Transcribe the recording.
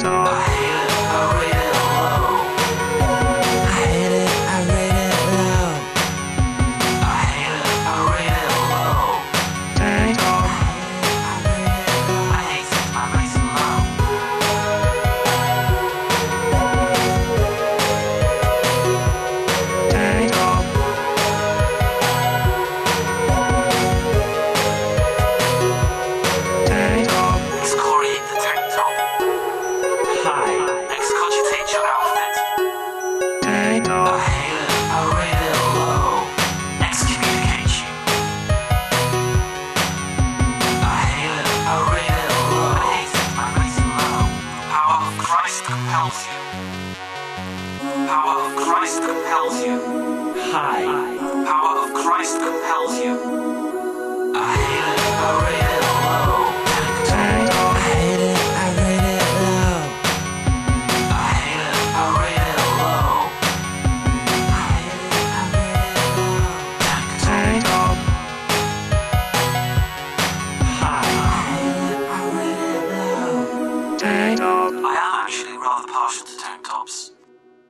top. I hate it, I rate it low. I hate it, I rate it low. I hate it, I rate it low. Tank top. I hate it, I rate it low. Tank top. Tank top. Excoriate the tank top. High. Excogitate your outfit. Tank I top. hate it, I rate it low. Excommunicate you. I hate it, I rate it low. I hate it, I rate it low. Power of Christ compels you. Power of Christ compels you. High. Power of Christ compels you. I hate it, I rate it low. Tank top. I hate it, I rate it low. I hate it, I rate it low. I hate it, I rate it low. Tank top. High. I hate it, I rate it low. Tank top. I am actually rather partial to tank tops.